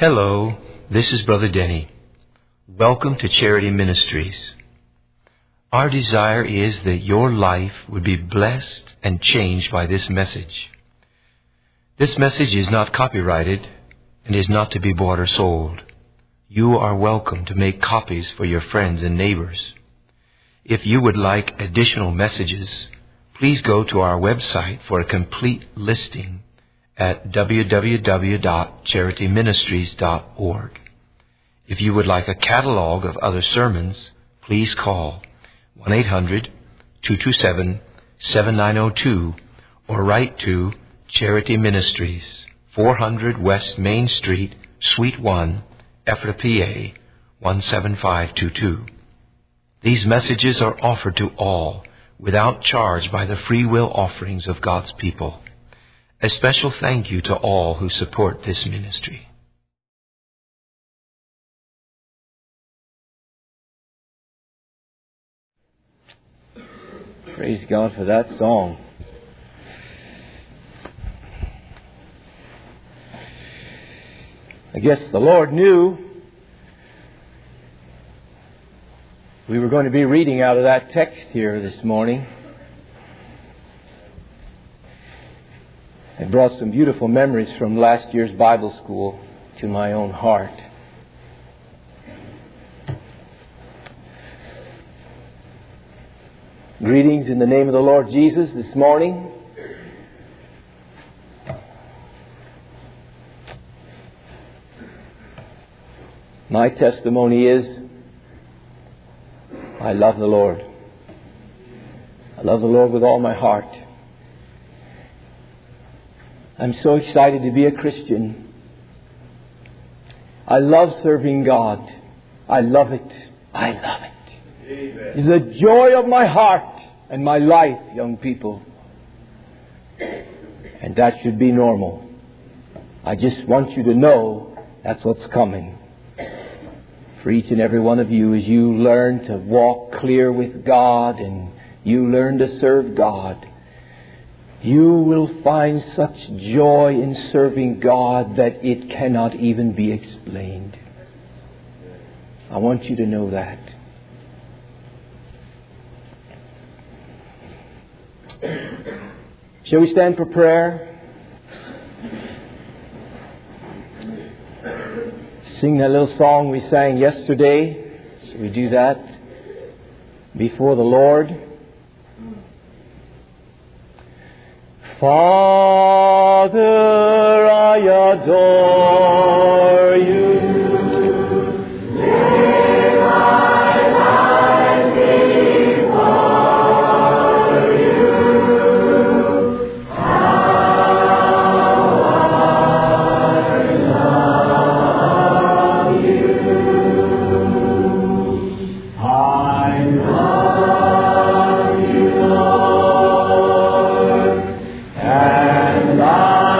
Hello, this is Brother Denny. Welcome to Charity Ministries. Our desire is that your life would be blessed and changed by this message. This message is not copyrighted and is not to be bought or sold. You are welcome to make copies for your friends and neighbors. If you would like additional messages, please go to our website for a complete listing at www.charityministries.org. If you would like a catalog of other sermons, please call 1-800-227-7902 or write to Charity Ministries, 400 West Main Street, Suite 1, Ephrata, PA, 17522. These messages are offered to all without charge by the free will offerings of God's people. A special thank you to all who support this ministry. Praise God for that song. I guess the Lord knew we were going to be reading out of that text here this morning. It brought some beautiful memories from last year's Bible school to my own heart. Greetings in the name of the Lord Jesus this morning. My testimony is, I love the Lord. I love the Lord with all my heart. I'm so excited to be a Christian. I love serving God. I love it. I love it. Amen. It's the joy of my heart and my life, young people. And that should be normal. I just want you to know that's what's coming. For each and every one of you, as you learn to walk clear with God and you learn to serve God, you will find such joy in serving God that it cannot even be explained. I want you to know that. Shall we stand for prayer? Sing that little song we sang yesterday. Shall we do that before the Lord? Father, I adore you. Live my life before you. How I love you. I love you, Lord. And I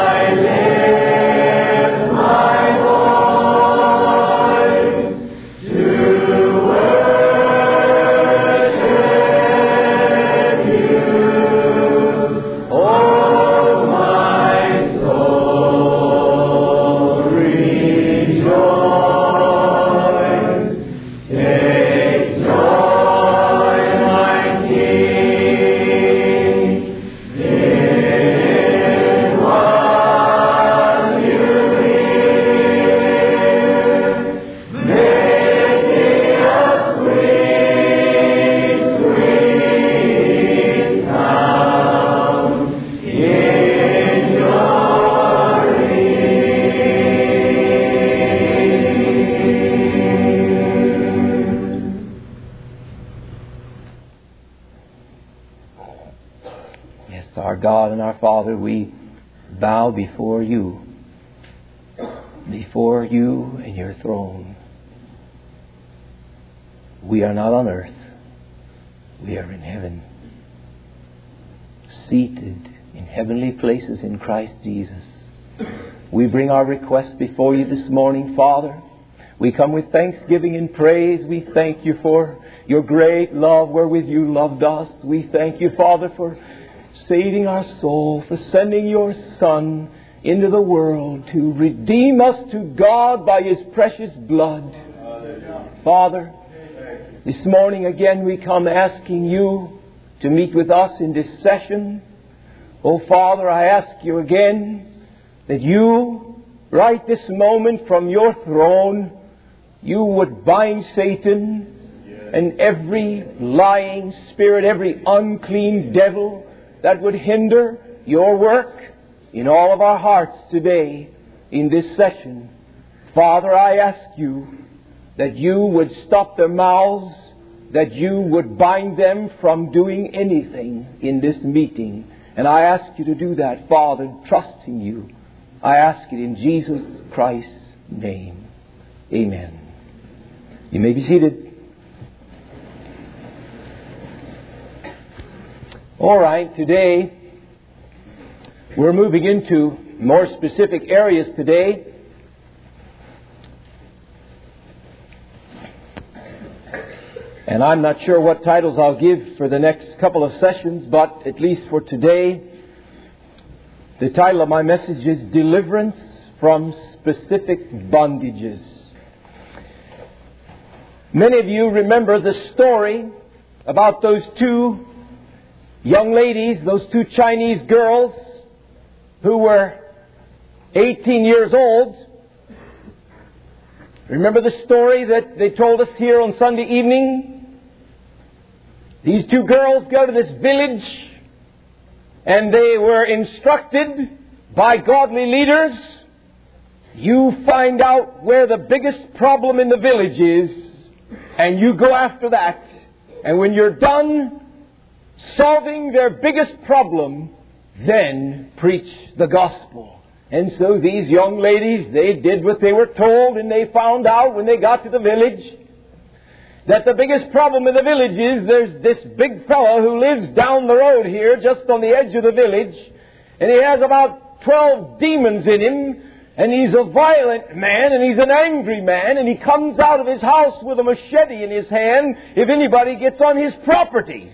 lift my voice to worship you. Oh, my soul, rejoice. Take joy, my King, in what you hear. Make me a sweet, sweet sound in your ear. Yes, our God and our Father, we bow before you and your throne. We are not on earth. We are in heaven, seated in heavenly places in Christ Jesus. We bring our requests before you this morning, Father. We come with thanksgiving and praise. We thank you for your great love wherewith you loved us. We thank you, Father, for saving our soul, for sending your Son into the world to redeem us to God by His precious blood. Father, this morning again we come asking You to meet with us in this session. Oh Father, I ask You again that You, right this moment from Your throne, You would bind Satan and every lying spirit, every unclean devil that would hinder Your work in all of our hearts today in this session. Father, I ask You that You would stop their mouths, that You would bind them from doing anything in this meeting. And I ask You to do that, Father, trusting You. I ask it in Jesus Christ's name. Amen. You may be seated. All right, today we're moving into more specific areas today. And I'm not sure what titles I'll give for the next couple of sessions, but at least for today, the title of my message is Deliverance from Specific Bondages. Many of you remember the story about those two young ladies, those two Chinese girls who were 18 years old. Remember the story that they told us here on Sunday evening? These two girls go to this village and they were instructed by godly leaders. You find out where the biggest problem in the village is and you go after that. And when you're done solving their biggest problem, then preach the gospel. And so these young ladies, they did what they were told, and they found out when they got to the village that the biggest problem in the village is there's this big fellow who lives down the road here, just on the edge of the village, and he has about 12 demons in him, and he's a violent man, and he's an angry man, and he comes out of his house with a machete in his hand if anybody gets on his property.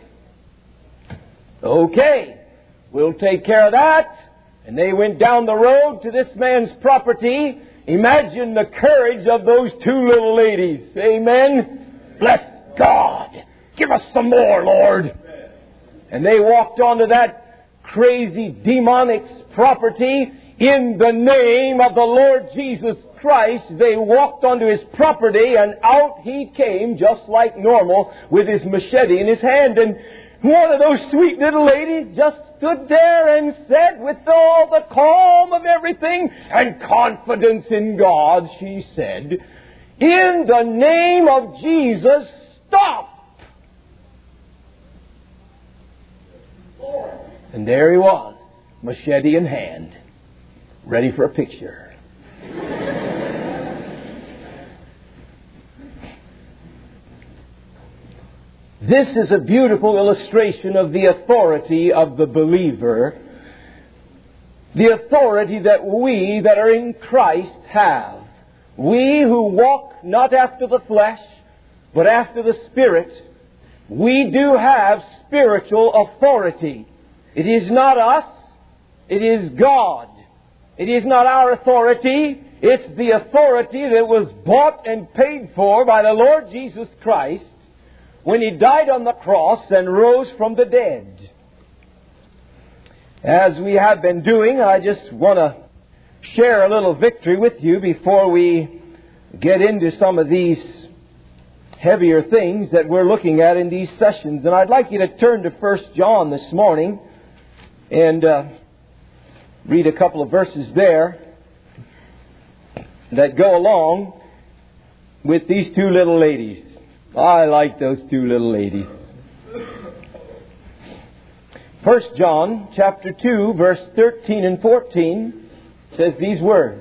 Okay, we'll take care of that. And they went down the road to this man's property. Imagine the courage of those two little ladies. Amen? Bless God. Give us some more, Lord. And they walked onto that crazy demonic's property in the name of the Lord Jesus Christ. They walked onto his property and out he came just like normal with his machete in his hand. And one of those sweet little ladies just stood there and said, with all the calm of everything and confidence in God, she said, in the name of Jesus, stop! And there he was, machete in hand, ready for a picture. This is a beautiful illustration of the authority of the believer, the authority that we that are in Christ have. We who walk not after the flesh, but after the Spirit, we do have spiritual authority. It is not us, it is God. It is not our authority, it's the authority that was bought and paid for by the Lord Jesus Christ when He died on the cross and rose from the dead. As we have been doing, I just want to share a little victory with you before we get into some of these heavier things that we're looking at in these sessions. And I'd like you to turn to 1 John this morning and read a couple of verses there that go along with these two little ladies. I like those two little ladies. 1 John chapter 2, verse 13 and 14 says these words.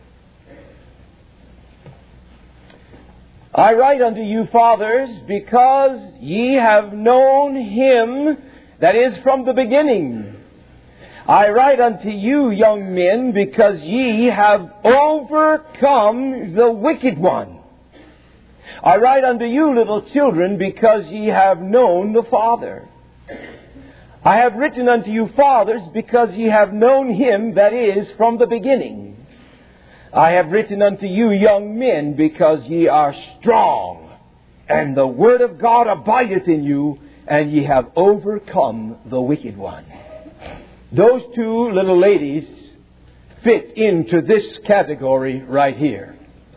I write unto you, fathers, because ye have known Him that is from the beginning. I write unto you, young men, because ye have overcome the wicked one. I write unto you, little children, because ye have known the Father. I have written unto you, fathers, because ye have known Him that is from the beginning. I have written unto you, young men, because ye are strong, and the Word of God abideth in you, and ye have overcome the wicked one. Those two little ladies fit into this category right here.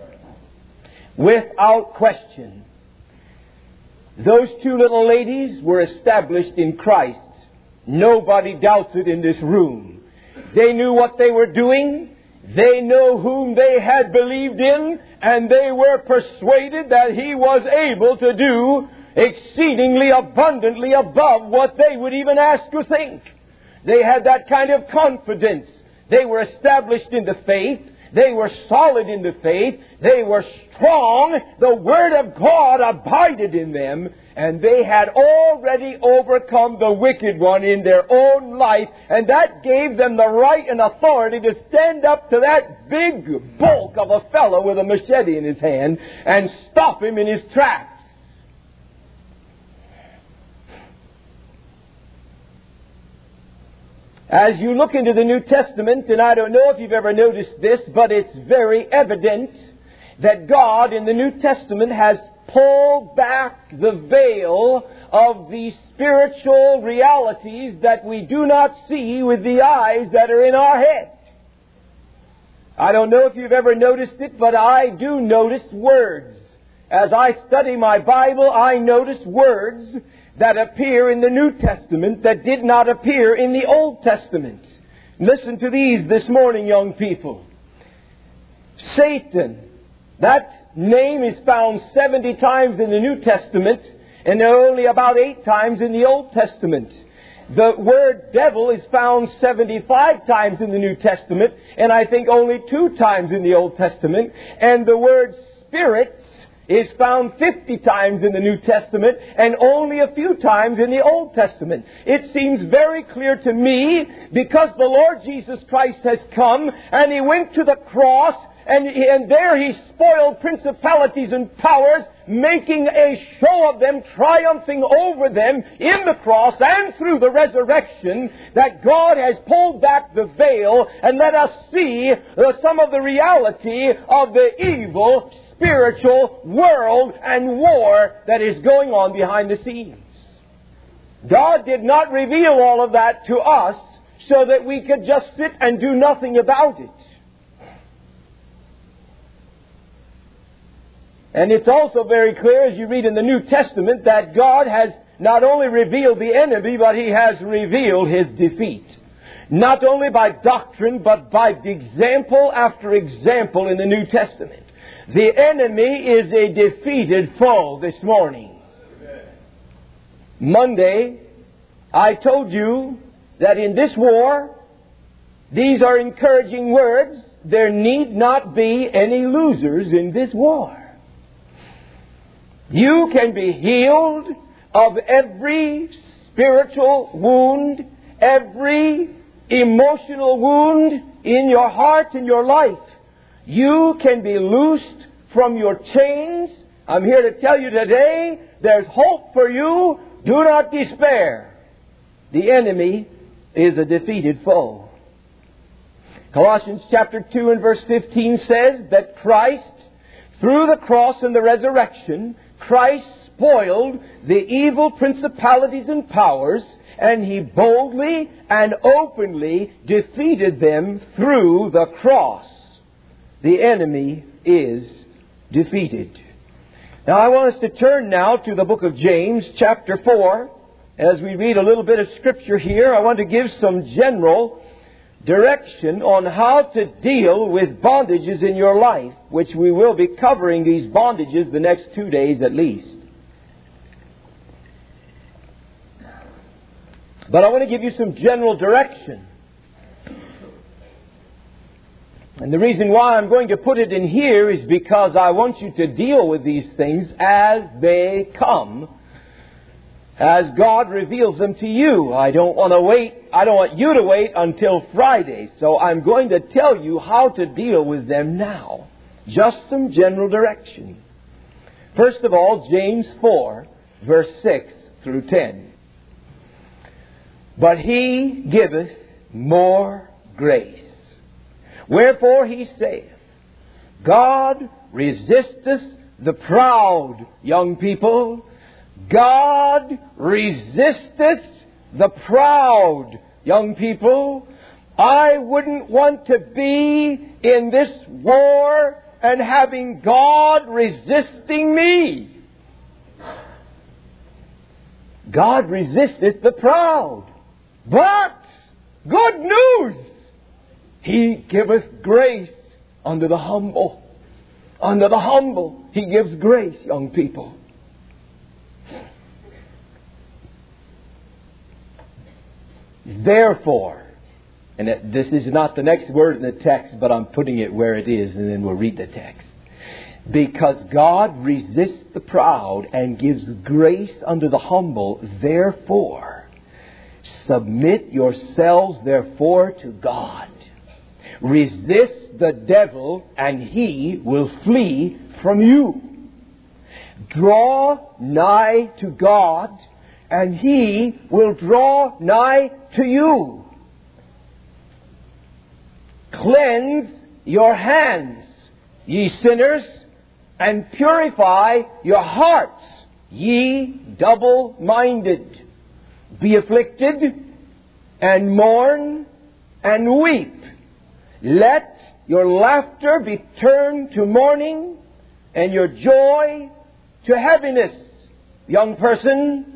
Without question. Those two little ladies were established in Christ. Nobody doubts it in this room. They knew what they were doing. They know whom they had believed in, and they were persuaded that He was able to do exceedingly abundantly above what they would even ask or think. They had that kind of confidence. They were established in the faith. They were solid in the faith. They were strong. The Word of God abided in them. And they had already overcome the wicked one in their own life. And that gave them the right and authority to stand up to that big bulk of a fellow with a machete in his hand and stop him in his tracks. As you look into the New Testament, and I don't know if you've ever noticed this, but it's very evident that God in the New Testament has pulled back the veil of the spiritual realities that we do not see with the eyes that are in our head. I don't know if you've ever noticed it, but I do notice words. As I study my Bible, I notice words that appear in the New Testament that did not appear in the Old Testament. Listen to these this morning, young people. Satan. That name is found 70 times in the New Testament, and there are only about 8 times in the Old Testament. The word devil is found 75 times in the New Testament, and I think only 2 times in the Old Testament. And the word spirit is found 50 times in the New Testament and only a few times in the Old Testament. It seems very clear to me, because the Lord Jesus Christ has come and He went to the cross, and there He spoiled principalities and powers, making a show of them, triumphing over them in the cross and through the resurrection, that God has pulled back the veil and let us see some of the reality of the evil spiritual world and war that is going on behind the scenes. God did not reveal all of that to us so that we could just sit and do nothing about it. And it's also very clear as you read in the New Testament that God has not only revealed the enemy, but He has revealed His defeat. Not only by doctrine, but by example after example in the New Testament. The enemy is a defeated foe this morning. Monday, I told you that in this war, these are encouraging words. There need not be any losers in this war. You can be healed of every spiritual wound, every emotional wound in your heart and your life. You can be loosed from your chains. I'm here to tell you today, there's hope for you. Do not despair. The enemy is a defeated foe. Colossians chapter 2 and verse 15 says that Christ, through the cross and the resurrection, Christ spoiled the evil principalities and powers, and He boldly and openly defeated them through the cross. The enemy is defeated. Now I want us to turn now to the book of James, chapter 4. As we read a little bit of Scripture here, I want to give some general direction on how to deal with bondages in your life, which we will be covering these bondages the next 2 days at least. But I want to give you some general direction. And the reason why I'm going to put it in here is because I want you to deal with these things as they come, as God reveals them to you. I don't want you to wait until Friday. So I'm going to tell you how to deal with them now. Just some general direction. First of all, James 4, verse 6 through 10. but He giveth more grace. Wherefore He saith, God resisteth the proud, young people. God resisteth the proud, young people. I wouldn't want to be in this war and having God resisting me. God resisteth the proud. But, good news, He giveth grace unto the humble. Unto the humble He gives grace, young people. Therefore, and this is not the next word in the text, but I'm putting it where it is, and then we'll read the text. Because God resists the proud and gives grace unto the humble, therefore, submit yourselves therefore to God. Resist the devil, and he will flee from you. Draw nigh to God, and He will draw nigh to you. Cleanse your hands, ye sinners, and purify your hearts, ye double-minded. Be afflicted, and mourn, and weep. Let your laughter be turned to mourning, and your joy to heaviness. Young person,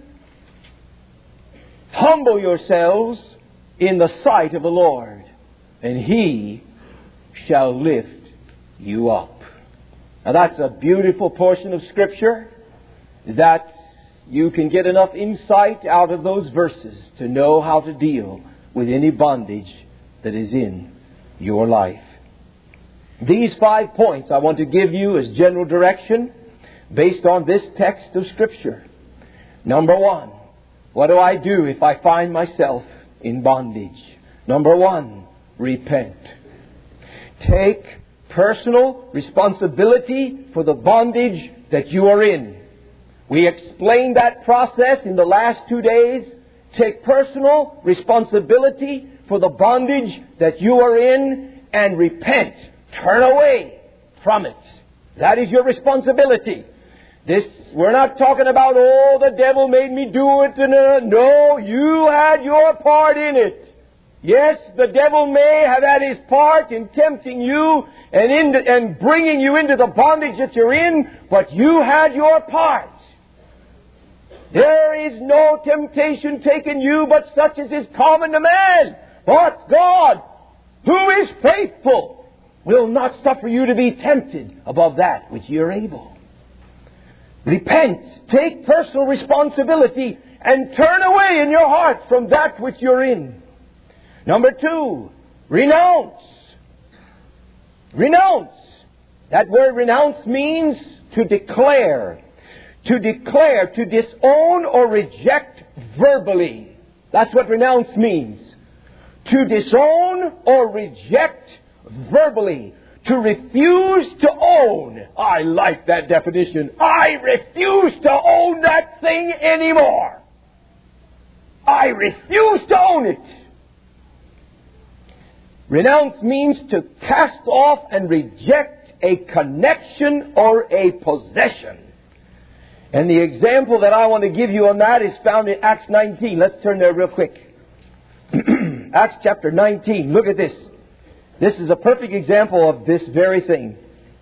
humble yourselves in the sight of the Lord, and He shall lift you up. Now that's a beautiful portion of Scripture that you can get enough insight out of those verses to know how to deal with any bondage that is in your life. These 5 points I want to give you as general direction based on this text of Scripture. Number 1, what do I do if I find myself in bondage? Number 1, repent. Take personal responsibility for the bondage that you are in. We explained that process in the last 2 days. Take personal responsibility for the bondage that you are in and repent. Turn away from it. That is your responsibility. We're not talking about, oh, the devil made me do it. No, you had your part in it. Yes, the devil may have had his part in tempting you and bringing you into the bondage that you're in, but you had your part. There is no temptation taken you but such as is common to man. But God, who is faithful, will not suffer you to be tempted above that which you're able. Repent, take personal responsibility, and turn away in your heart from that which you're in. Number 2, renounce. Renounce. That word renounce means to declare. To declare, to disown or reject verbally. That's what renounce means. To disown or reject verbally. To refuse to own. I like that definition. I refuse to own that thing anymore. I refuse to own it. Renounce means to cast off and reject a connection or a possession. And the example that I want to give you on that is found in Acts 19. Let's turn there real quick. Acts chapter 19. Look at this. This is a perfect example of this very thing.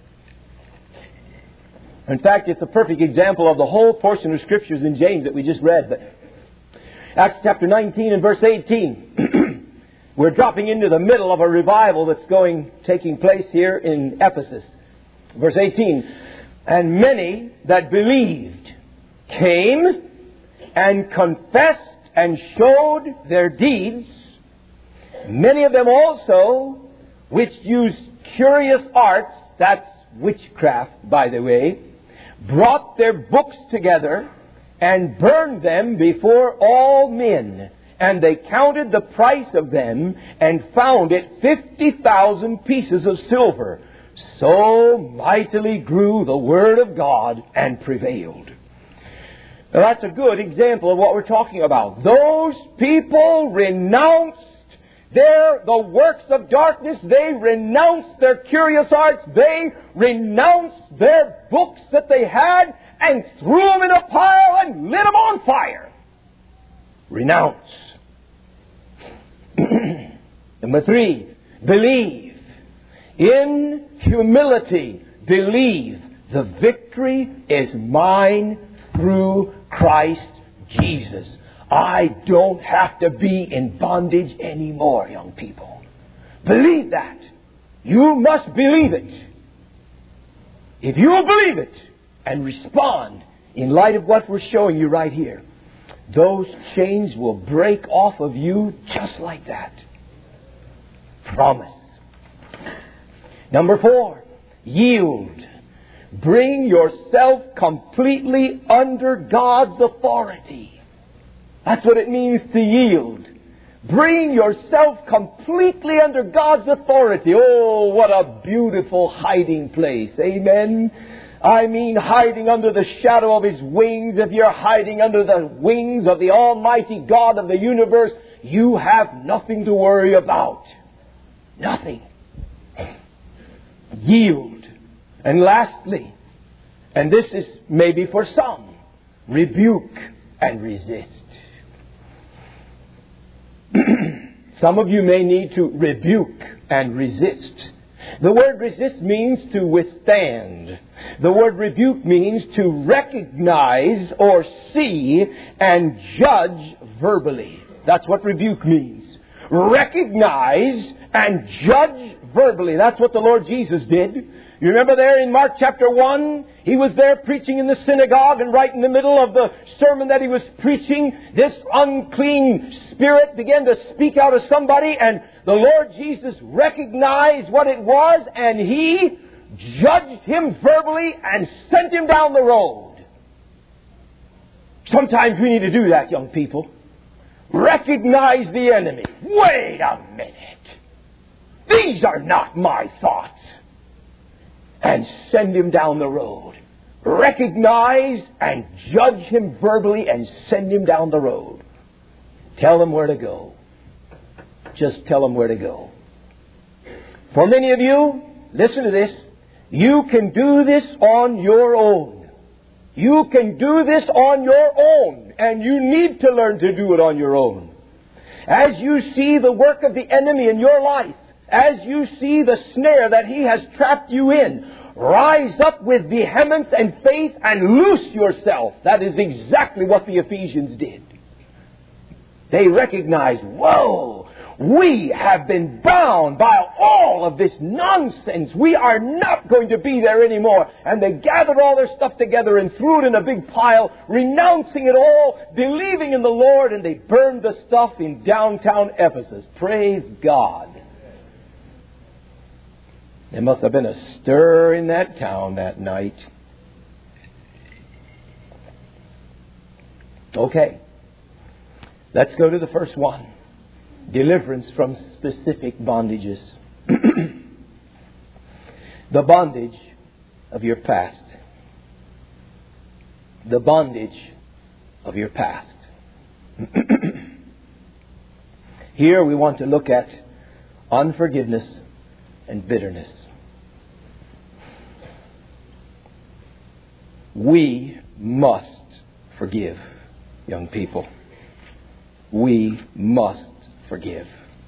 In fact, it's a perfect example of the whole portion of Scriptures in James that we just read. But Acts chapter 19 and verse 18. We're dropping into the middle of a revival that's taking place here in Ephesus. Verse 18. And many that believed came and confessed and showed their deeds. Many of them also, which used curious arts, that's witchcraft, by the way, brought their books together and burned them before all men. And they counted the price of them and found it 50,000 pieces of silver. So mightily grew the word of God and prevailed. Now, that's a good example of what we're talking about. Those people renounced the works of darkness. They renounced their curious arts. They renounced their books that they had and threw them in a pile and lit them on fire. Renounce. Number 3, believe. In humility, believe. The victory is mine through Christ Jesus. I don't have to be in bondage anymore, young people. Believe that. You must believe it. If you will believe it and respond in light of what we're showing you right here, those chains will break off of you just like that. Promise. Number 4, yield. Bring yourself completely under God's authority. That's what it means to yield. Bring yourself completely under God's authority. Oh, what a beautiful hiding place. Amen. I mean, hiding under the shadow of His wings. If you're hiding under the wings of the Almighty God of the universe, you have nothing to worry about. Nothing. Yield. And lastly, and this is maybe for some, rebuke and resist. Some of you may need to rebuke and resist. The word resist means to withstand. The word rebuke means to recognize or see and judge verbally. That's what rebuke means. Recognize and judge verbally. That's what the Lord Jesus did. You remember there in Mark chapter 1, He was there preaching in the synagogue, and right in the middle of the sermon that He was preaching, this unclean spirit began to speak out of somebody, and the Lord Jesus recognized what it was, and He judged him verbally and sent him down the road. Sometimes we need to do that, young people. Recognize the enemy. Wait a minute. These are not my thoughts. And send him down the road. Recognize and judge him verbally and send him down the road. Tell him where to go. Just tell him where to go. For many of you, listen to this, you can do this on your own. You can do this on your own, and you need to learn to do it on your own. As you see the work of the enemy in your life, as you see the snare that he has trapped you in, rise up with vehemence and faith and loose yourself. That is exactly what the Ephesians did. They recognized, whoa, we have been bound by all of this nonsense. We are not going to be there anymore. And they gathered all their stuff together and threw it in a big pile, renouncing it all, believing in the Lord, and they burned the stuff in downtown Ephesus. Praise God. There must have been a stir in that town that night. Okay. Let's go to the first one. Deliverance from specific bondages. The bondage of your past. The bondage of your past. Here we want to look at unforgiveness and bitterness. We must forgive, young people. We must forgive.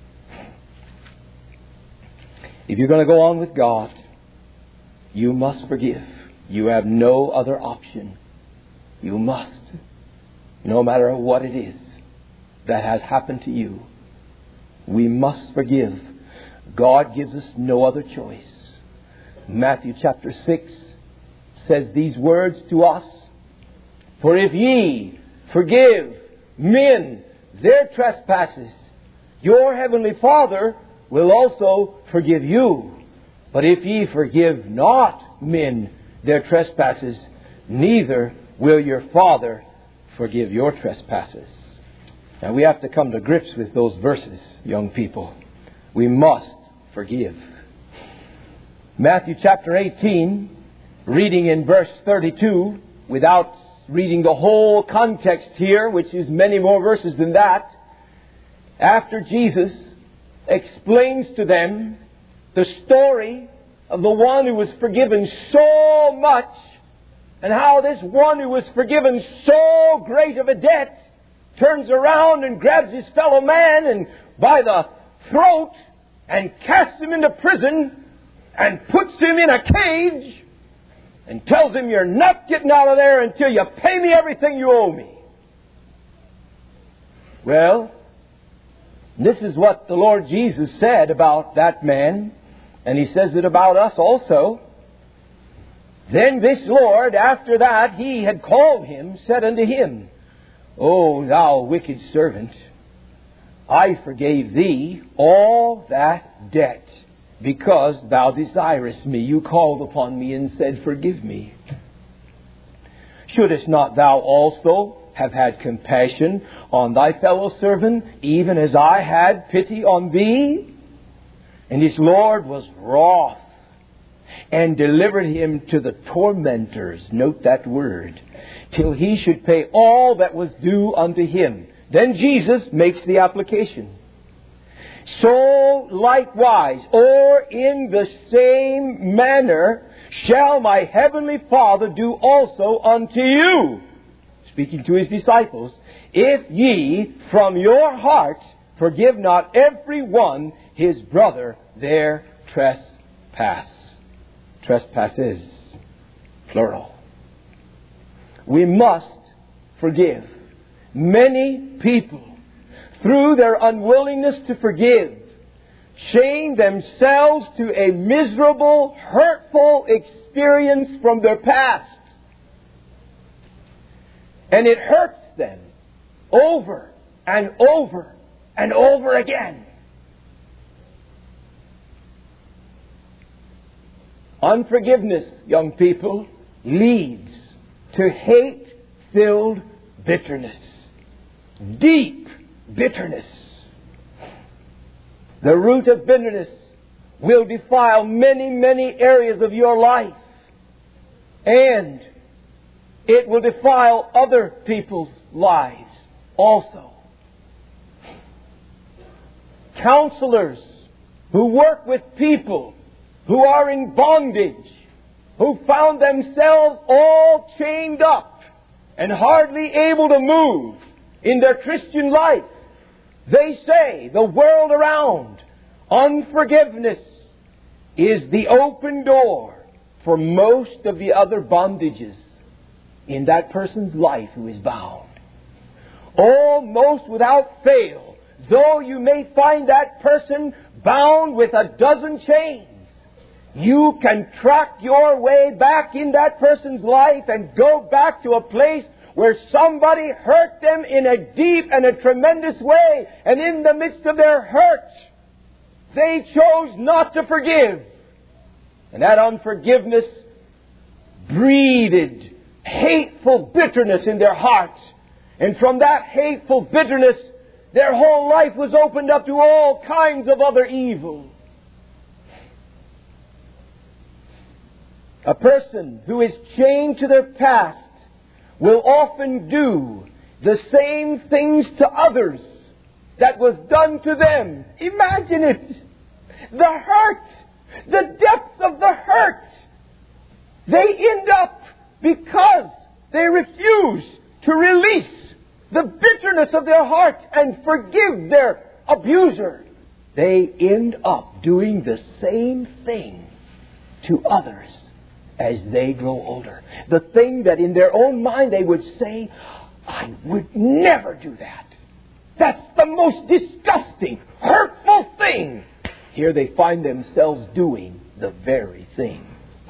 If you're going to go on with God, you must forgive. You have no other option. You must. No matter what it is that has happened to you, we must forgive. God gives us no other choice. Matthew chapter 6 says these words to us. For if ye forgive men their trespasses, your heavenly Father will also forgive you. But if ye forgive not men their trespasses, neither will your Father forgive your trespasses. Now we have to come to grips with those verses, young people. We must forgive. Matthew chapter 18, reading in verse 32, without reading the whole context here, which is many more verses than that, after Jesus explains to them the story of the one who was forgiven so much, and how this one who was forgiven so great of a debt turns around and grabs his fellow man and by the throat and casts him into prison and puts him in a cage and tells him, "You're not getting out of there until you pay me everything you owe me." Well, this is what the Lord Jesus said about that man, and He says it about us also. Then this Lord, after that He had called him, said unto him, "O thou wicked servant, I forgave thee all that debt, because thou desirest me." You called upon me and said, "Forgive me." "Shouldest not thou also have had compassion on thy fellow servant, even as I had pity on thee?" And his Lord was wroth, and delivered him to the tormentors, note that word, till he should pay all that was due unto him. Then Jesus makes the application. "So likewise, or in the same manner, shall my heavenly Father do also unto you," speaking to His disciples, "if ye from your heart forgive not every one his brother their trespasses, plural." We must forgive. Many people, through their unwillingness to forgive, chain themselves to a miserable, hurtful experience from their past. And it hurts them over and over and over again. Unforgiveness, young people, leads to hate-filled bitterness. Deep bitterness. The root of bitterness will defile many, many areas of your life. And it will defile other people's lives also. Counselors who work with people who are in bondage, who found themselves all chained up and hardly able to move in their Christian life, they say, the world around, unforgiveness is the open door for most of the other bondages in that person's life who is bound. Almost without fail, though you may find that person bound with a dozen chains, you can track your way back in that person's life and go back to a place where somebody hurt them in a deep and a tremendous way, and in the midst of their hurt, they chose not to forgive. And that unforgiveness breeded hateful bitterness in their hearts. And from that hateful bitterness, their whole life was opened up to all kinds of other evil. A person who is chained to their past will often do the same things to others that was done to them. Imagine it. The hurt, the depth of the hurt. They end up, because they refuse to release the bitterness of their heart and forgive their abuser, they end up doing the same thing to others as they grow older. The thing that in their own mind they would say, "I would never do that. That's the most disgusting, hurtful thing." Here they find themselves doing the very thing.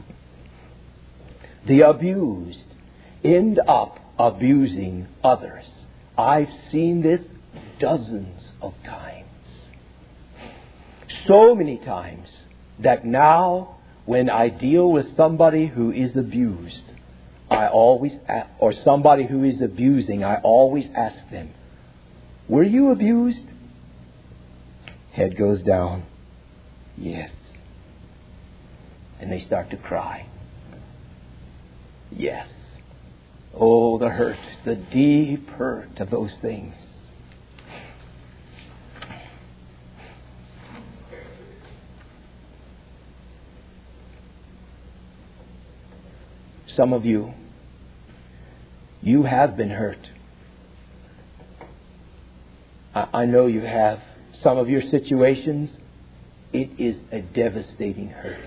The abused end up abusing others. I've seen this dozens of times. So many times that now, when I deal with somebody who is abused, or somebody who is abusing, I always ask them, "Were you abused?" Head goes down. "Yes." And they start to cry. "Yes." Oh, the hurt, the deep hurt of those things. Some of you have been hurt. I know you have. Some of your situations, it is a devastating hurt.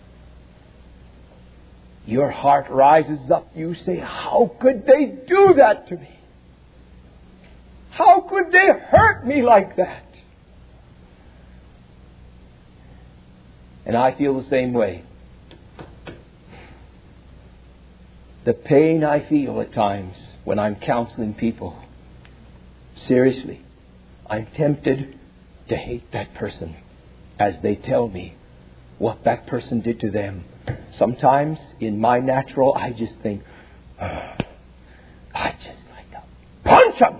Your heart rises up. You say, how could they do that to me? How could they hurt me like that? And I feel the same way. The pain I feel at times when I'm counseling people, seriously, I'm tempted to hate that person as they tell me what that person did to them. Sometimes, in my natural, I just think, I just like to punch them.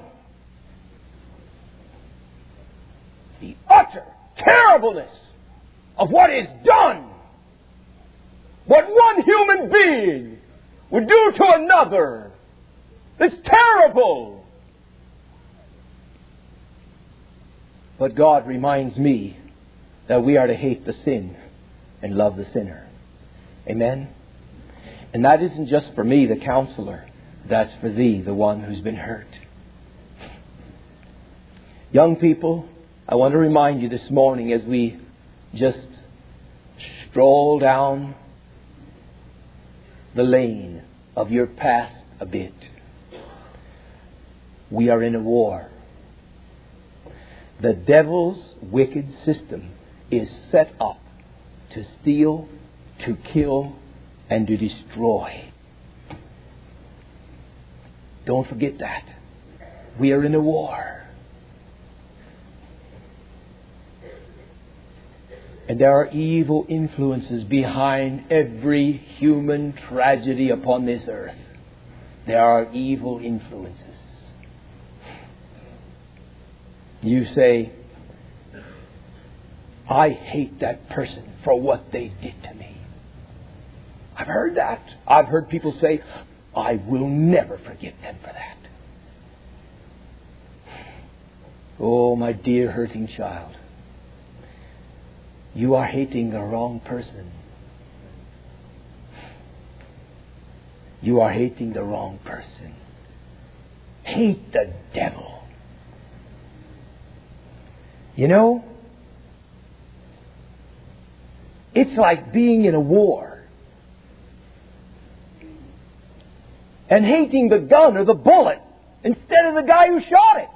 The utter terribleness of what is done. What one human being would do to another. It's terrible. But God reminds me that we are to hate the sin and love the sinner. Amen? And that isn't just for me, the counselor. That's for thee, the one who's been hurt. Young people, I want to remind you this morning as we just stroll down the lane of your past a bit. We are in a war. The devil's wicked system is set up to steal, to kill, and to destroy. Don't forget that. We are in a war. And there are evil influences behind every human tragedy upon this earth. There are evil influences. You say, I hate that person for what they did to me. I've heard that. I've heard people say, I will never forgive them for that. Oh, my dear hurting child. You are hating the wrong person. You are hating the wrong person. Hate the devil. You know, it's like being in a war and hating the gun or the bullet instead of the guy who shot it.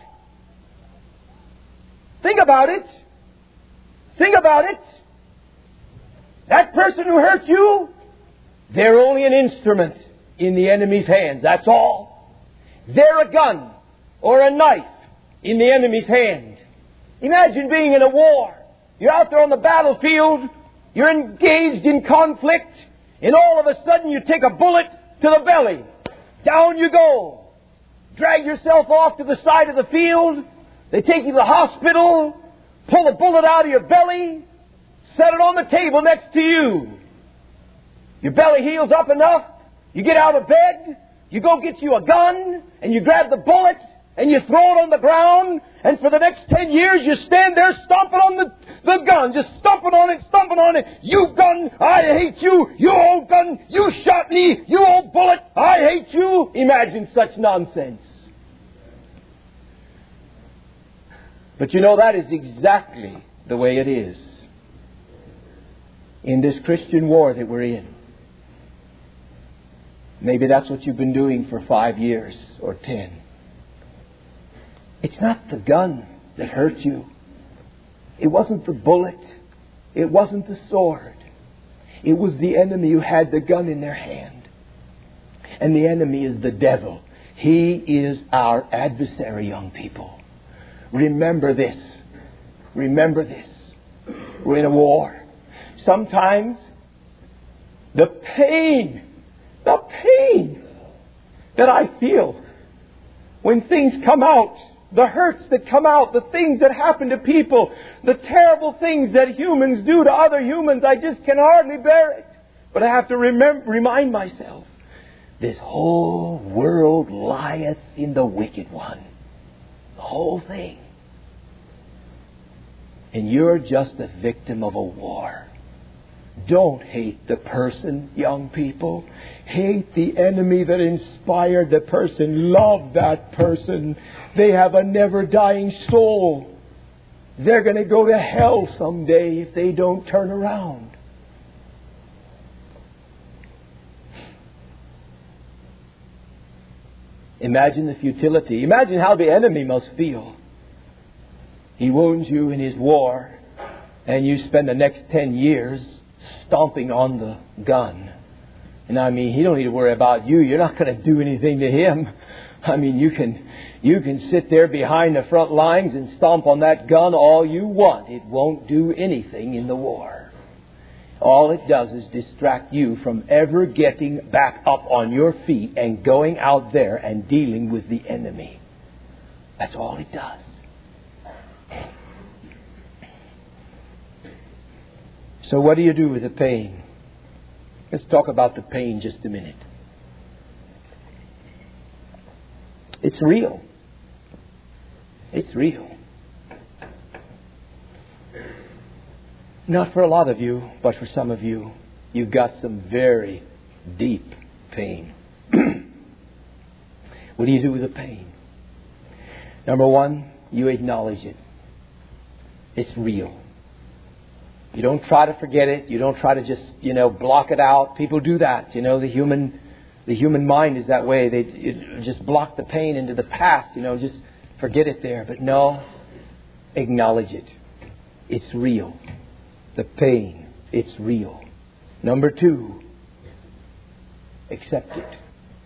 Think about it. Think about it. That person who hurt you, they're only an instrument in the enemy's hands. That's all. They're a gun or a knife in the enemy's hand. Imagine being in a war. You're out there on the battlefield. You're engaged in conflict. And all of a sudden you take a bullet to the belly. Down you go. Drag yourself off to the side of the field. They take you to the hospital. Pull the bullet out of your belly. Set it on the table next to you. Your belly heals up enough. You get out of bed. You go get you a gun. And you grab the bullet. And you throw it on the ground. And for the next 10 years you stand there stomping on the gun. Just stomping on it, stomping on it. You gun, I hate you. You old gun, you shot me. You old bullet, I hate you. Imagine such nonsense. But you know, that is exactly the way it is in this Christian war that we're in. Maybe that's what you've been doing for 5 years or 10. It's not the gun that hurt you. It wasn't the bullet. It wasn't the sword. It was the enemy who had the gun in their hand. And the enemy is the devil. He is our adversary, young people. Remember this. Remember this. We're in a war. Sometimes the pain that I feel when things come out, the hurts that come out, the things that happen to people, the terrible things that humans do to other humans, I just can hardly bear it. But I have to remind myself This whole world lieth in the wicked one. The whole thing. And you're just a victim of a war. Don't hate the person, young people. Hate the enemy that inspired the person. Love that person. They have a never-dying soul. They're going to go to hell someday if they don't turn around. Imagine the futility. Imagine how the enemy must feel. He wounds you in his war, and you spend the next 10 years stomping on the gun. And I mean, he don't need to worry about you. You're not going to do anything to him. I mean, you can sit there behind the front lines and stomp on that gun all you want. It won't do anything in the war. All it does is distract you from ever getting back up on your feet and going out there and dealing with the enemy. That's all it does. So what do you do with the pain? Let's talk about the pain just a minute. It's real. It's real. Not for a lot of you, but for some of you, you've got some very deep pain. What do you do with the pain? Number one, you acknowledge it. It's real. You don't try to forget it. You don't try to just, block it out. People do that. The human mind is that way. They just block the pain into the past. Just forget it there. But no, acknowledge it. It's real. The pain, it's real. Number two, accept it.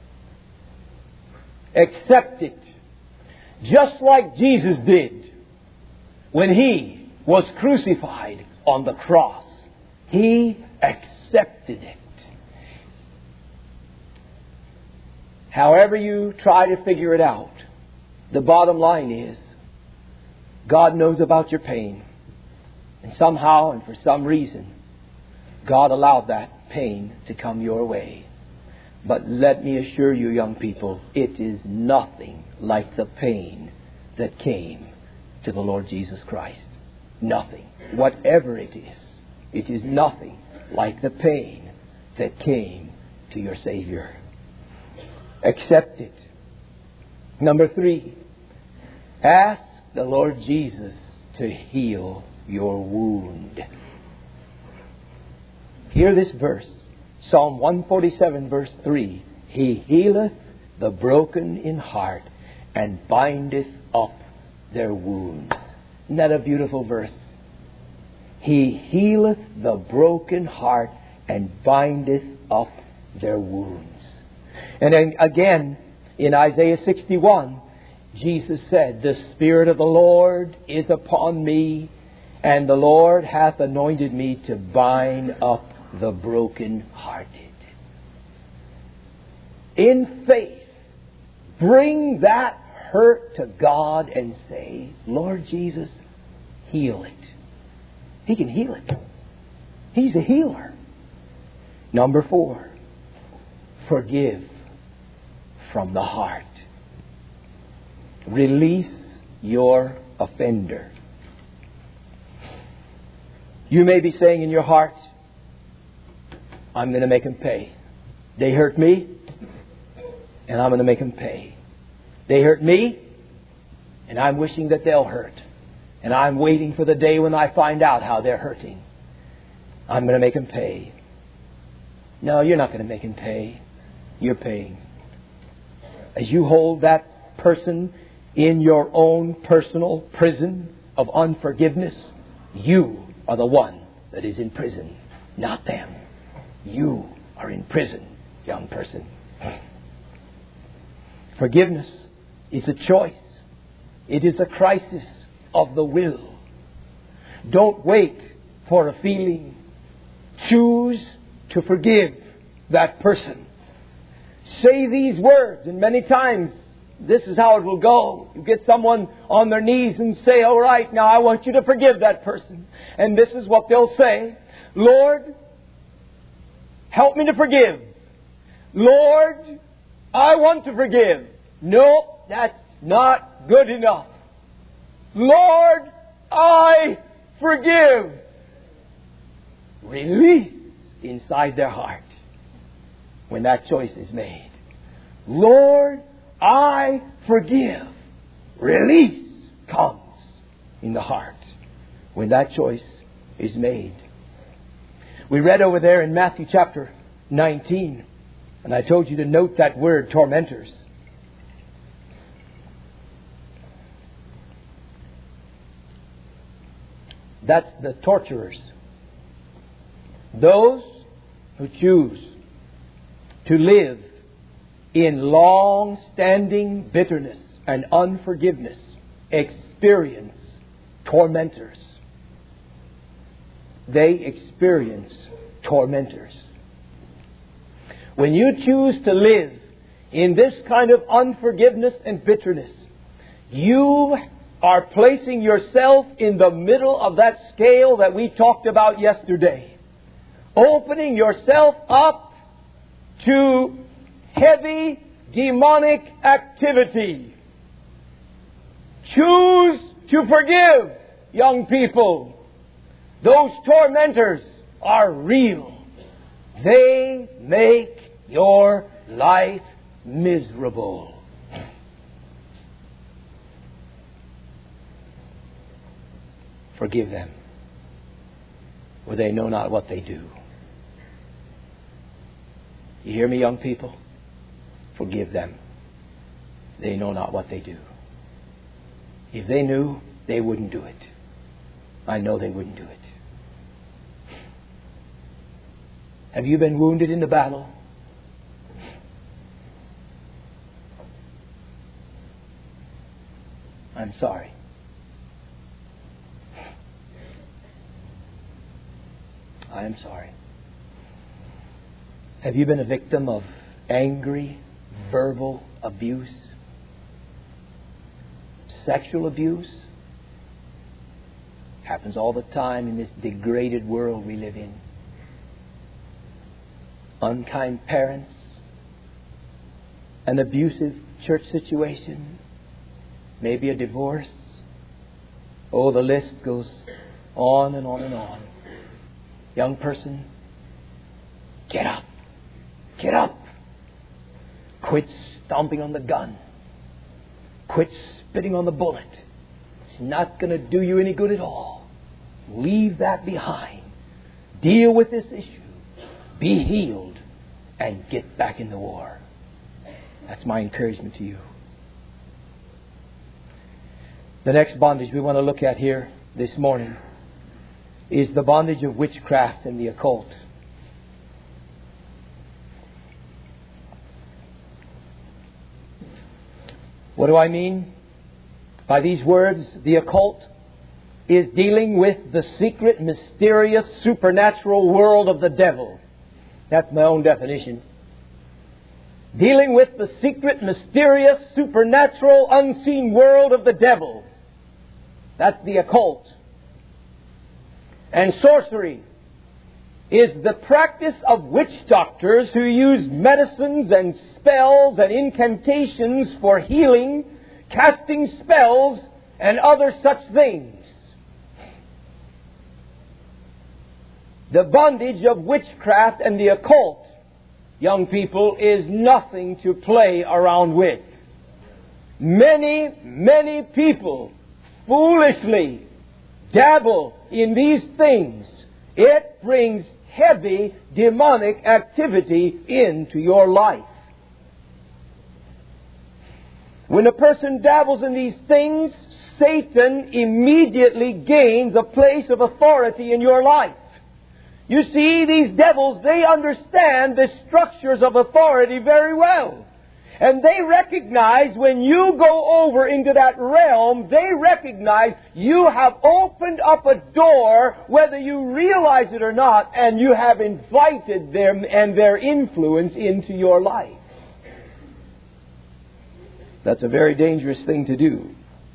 Accept it. Just like Jesus did when He was crucified on the cross. He accepted it. However you try to figure it out, the bottom line is God knows about your pain. And somehow and for some reason, God allowed that pain to come your way. But let me assure you, young people, it is nothing like the pain that came to the Lord Jesus Christ. Nothing. Whatever it is nothing like the pain that came to your Savior. Accept it. Number three, ask the Lord Jesus to heal your wound. Hear this verse. Psalm 147 verse 3. He healeth the broken in heart and bindeth up their wounds. Isn't that a beautiful verse? He healeth the broken heart and bindeth up their wounds. And then again, in Isaiah 61, Jesus said, the Spirit of the Lord is upon me, and the Lord hath anointed me to bind up the brokenhearted. In faith, bring that hurt to God and say, Lord Jesus, heal it. He can heal it. He's a healer. Number 4, forgive from the heart. Release your offender. You may be saying in your heart, I'm going to make them pay. They hurt me, and I'm going to make them pay. They hurt me, and I'm wishing that they'll hurt. And I'm waiting for the day when I find out how they're hurting. I'm going to make them pay. No, you're not going to make them pay. You're paying. As you hold that person in your own personal prison of unforgiveness, you are the one that is in prison, not them. You are in prison, young person. Forgiveness is a choice. It is a crisis of the will. Don't wait for a feeling. Choose to forgive that person. Say these words, and many times this is how it will go. You get someone on their knees and say, all right, now I want you to forgive that person. And this is what they'll say. Lord, help me to forgive. Lord, I want to forgive. No, that's not good enough. Lord, I forgive. Release inside their heart when that choice is made. Lord, I forgive. Release comes in the heart when that choice is made. We read over there in Matthew chapter 19, and I told you to note that word, tormentors. That's the torturers. Those who choose to live in long-standing bitterness and unforgiveness experience tormentors. They experience tormentors. When you choose to live in this kind of unforgiveness and bitterness, you are placing yourself in the middle of that scale that we talked about yesterday. Opening yourself up to heavy demonic activity. Choose to forgive, young people. Those tormentors are real. They make your life miserable. Forgive them, for they know not what they do. You hear me, young people? Forgive them. They know not what they do. If they knew, they wouldn't do it. I know they wouldn't do it. Have you been wounded in the battle? I'm sorry. I am sorry. Have you been a victim of angry, verbal abuse? Sexual abuse? Happens all the time in this degraded world we live in. Unkind parents, an abusive church situation, maybe a divorce. Oh, the list goes on and on and on. Young person, get up. Get up. Quit stomping on the gun. Quit spitting on the bullet. It's not going to do you any good at all. Leave that behind. Deal with this issue. Be healed and get back in the war. That's my encouragement to you. The next bondage we want to look at here this morning is the bondage of witchcraft and the occult. What do I mean by these words? The occult is dealing with the secret, mysterious, supernatural world of the devil. That's my own definition. Dealing with the secret, mysterious, supernatural, unseen world of the devil. That's the occult. And sorcery is the practice of witch doctors who use medicines and spells and incantations for healing, casting spells, and other such things. The bondage of witchcraft and the occult, young people, is nothing to play around with. Many, many people foolishly dabble in these things. It brings heavy demonic activity into your life. When a person dabbles in these things, Satan immediately gains a place of authority in your life. You see, these devils, they understand the structures of authority very well. And they recognize when you go over into that realm, they recognize you have opened up a door, whether you realize it or not, and you have invited them and their influence into your life. That's a very dangerous thing to do.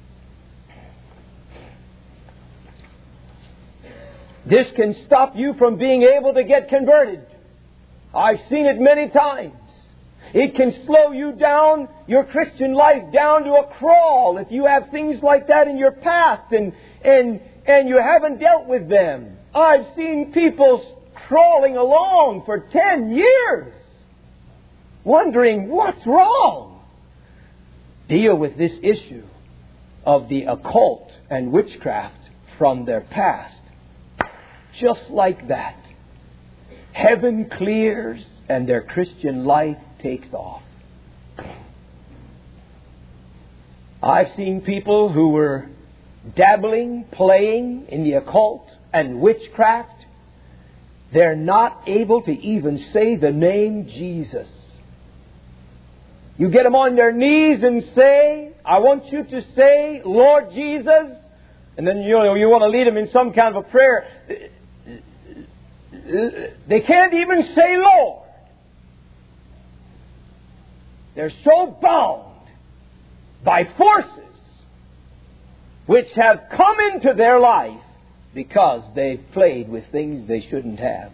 This can stop you from being able to get converted. I've seen it many times. It can slow you down, your Christian life, down to a crawl if you have things like that in your past and you haven't dealt with them. I've seen people crawling along for 10 years, wondering what's wrong. Deal with this issue of the occult and witchcraft from their past. Just like that, heaven clears and their Christian life takes off. I've seen people who were dabbling, playing in the occult and witchcraft. They're not able to even say the name Jesus. You get them on their knees and say, I want you to say, Lord Jesus. And then you want to lead them in some kind of a prayer. They can't even say Lord. They're so bound by forces which have come into their life because they've played with things they shouldn't have.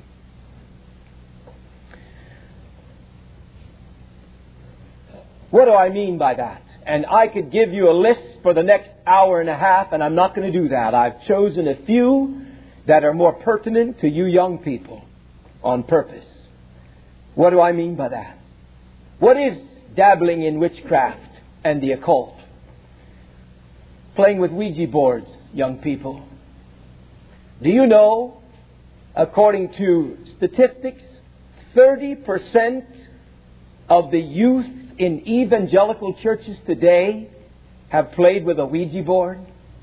What do I mean by that? And I could give you a list for the next hour and a half, and I'm not going to do that. I've chosen a few that are more pertinent to you young people on purpose. What do I mean by that? What is dabbling in witchcraft and the occult? Playing with Ouija boards, young people. Do you know, according to statistics, 30% of the youth in evangelical churches today have played with a Ouija board?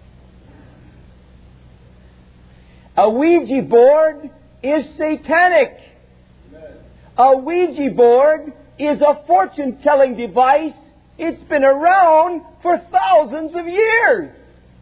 A Ouija board is satanic. A Ouija board is a fortune-telling device. It's been around for thousands of years.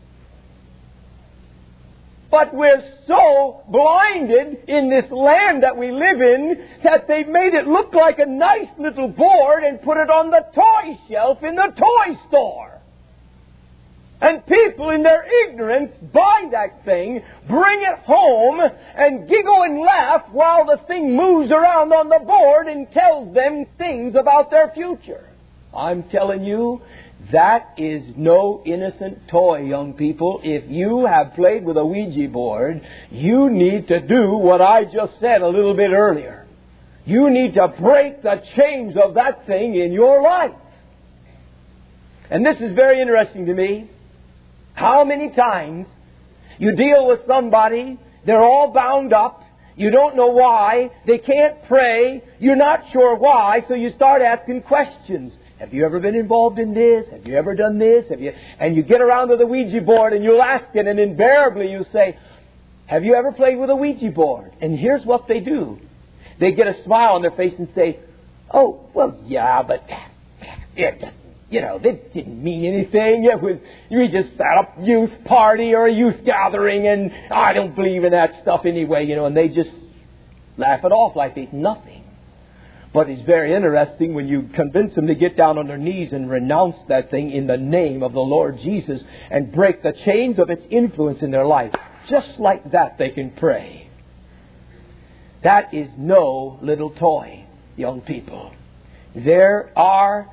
But we're so blinded in this land that we live in that they've made it look like a nice little board and put it on the toy shelf in the toy store. And people in their ignorance buy that thing, bring it home, and giggle and laugh while the thing moves around on the board and tells them things about their future. I'm telling you, that is no innocent toy, young people. If you have played with a Ouija board, you need to do what I just said a little bit earlier. You need to break the chains of that thing in your life. And this is very interesting to me. How many times you deal with somebody, they're all bound up, you don't know why, they can't pray, you're not sure why, so you start asking questions. Have you ever been involved in this? Have you ever done this? And you get around to the Ouija board and you'll ask it, and invariably you say, have you ever played with a Ouija board? And here's what they do. They get a smile on their face and say, oh, well, yeah, but it doesn't. That didn't mean anything. We just set up a youth party or a youth gathering, and I don't believe in that stuff anyway, and they just laugh it off like it's nothing. But it's very interesting when you convince them to get down on their knees and renounce that thing in the name of the Lord Jesus and break the chains of its influence in their life. Just like that, they can pray. That is no little toy, young people. There are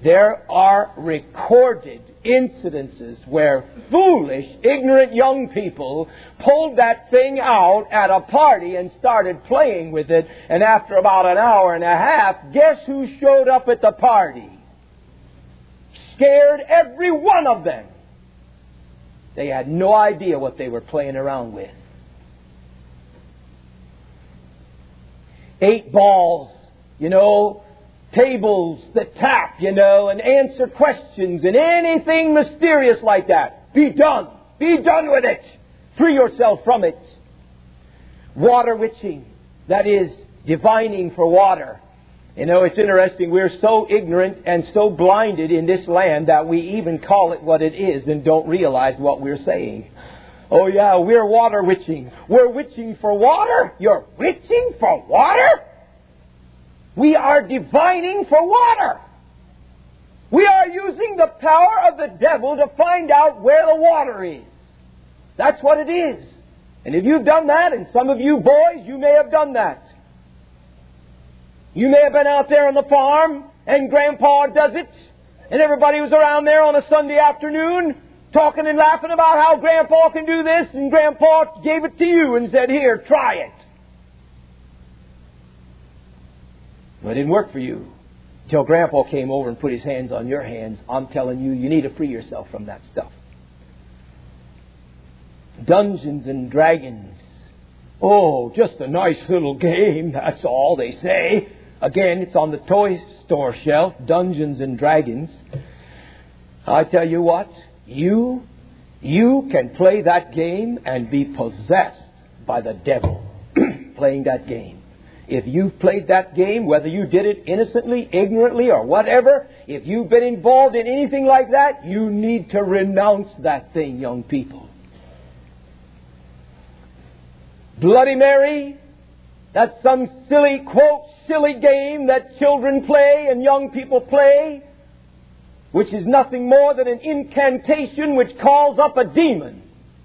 recorded incidences where foolish, ignorant young people pulled that thing out at a party and started playing with it. And after about an hour and a half, guess who showed up at the party? Scared every one of them. They had no idea what they were playing around with. 8 balls, tables that tap, and answer questions and anything mysterious like that. Be done. Be done with it. Free yourself from it. Water witching. That is divining for water. It's interesting. We're so ignorant and so blinded in this land that we even call it what it is and don't realize what we're saying. Oh yeah, we're water witching. We're witching for water? You're witching for water? We are divining for water. We are using the power of the devil to find out where the water is. That's what it is. And if you've done that, and some of you boys, you may have done that. You may have been out there on the farm and Grandpa does it, and everybody was around there on a Sunday afternoon talking and laughing about how Grandpa can do this, and Grandpa gave it to you and said, "Here, try it." But it didn't work for you until Grandpa came over and put his hands on your hands. I'm telling you, you need to free yourself from that stuff. Dungeons and Dragons. Oh, just a nice little game, that's all they say. Again, it's on the toy store shelf, Dungeons and Dragons. I tell you what, you can play that game and be possessed by the devil playing that game. If you've played that game, whether you did it innocently, ignorantly, or whatever, if you've been involved in anything like that, you need to renounce that thing, young people. Bloody Mary, that's some silly, quote, silly game that children play and young people play, which is nothing more than an incantation which calls up a demon.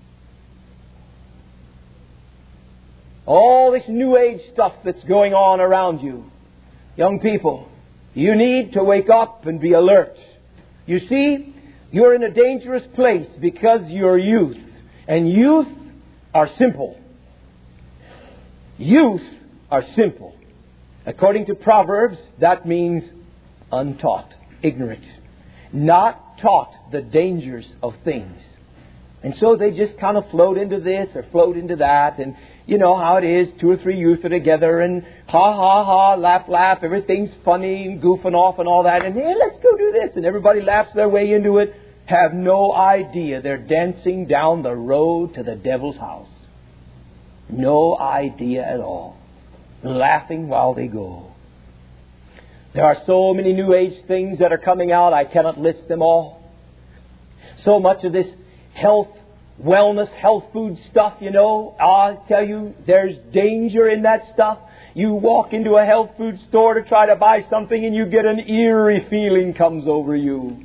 All this New Age stuff that's going on around you. Young people, you need to wake up and be alert. You see, you're in a dangerous place because you're youth. And youth are simple. Youth are simple. According to Proverbs, that means untaught, ignorant, not taught the dangers of things. And so they just kind of float into this or float into that, and you know how it is, 2 or 3 youth are together and ha, ha, ha, laugh, laugh, everything's funny and goofing off and all that, and hey, let's go do this, and everybody laughs their way into it, have no idea they're dancing down the road to the devil's house. No idea at all. Laughing while they go. There are so many New Age things that are coming out, I cannot list them all. So much of this health, wellness, health food stuff, you know, I'll tell you, there's danger in that stuff. You walk into a health food store to try to buy something and you get an eerie feeling comes over you.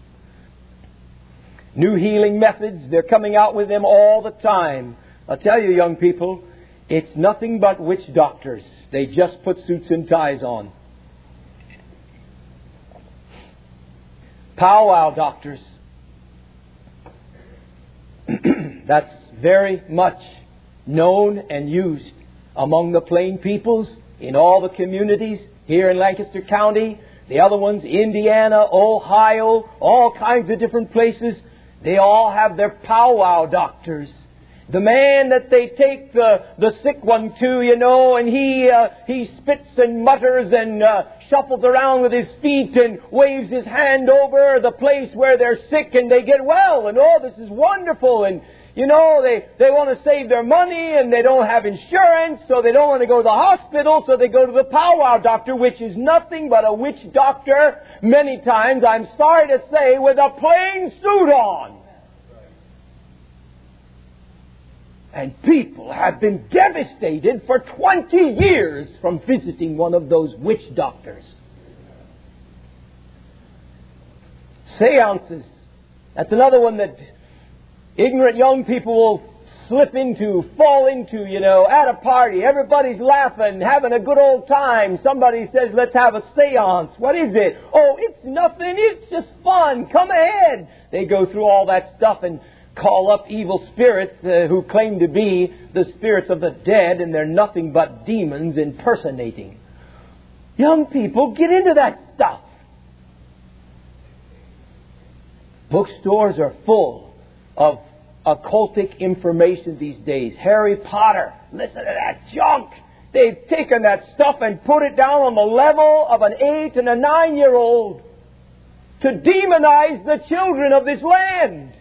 New healing methods, they're coming out with them all the time. I'll tell you, young people, it's nothing but witch doctors. They just put suits and ties on. Powwow doctors. That's very much known and used among the plain peoples in all the communities here in Lancaster County. The other ones, Indiana, Ohio, all kinds of different places. They all have their powwow doctors. The man that they take the sick one to, you know, and he spits and mutters and shuffles around with his feet and waves his hand over the place where they're sick and they get well. And oh, this is wonderful. And, you know, they want to save their money and they don't have insurance, so they don't want to go to the hospital, so they go to the powwow doctor, which is nothing but a witch doctor, many times, I'm sorry to say, with a plain suit on. And people have been devastated for 20 years from visiting one of those witch doctors. Seances. That's another one that ignorant young people will slip into, fall into, you know, at a party. Everybody's laughing, having a good old time. Somebody says, let's have a seance. What is it? Oh, it's nothing. It's just fun. Come ahead. They go through all that stuff and call up evil spirits who claim to be the spirits of the dead, and they're nothing but demons impersonating. Young people, get into that stuff. Bookstores are full of occultic information these days. Harry Potter, listen to that junk. They've taken that stuff and put it down on the level of an 8 and a 9-year-old to demonize the children of this land.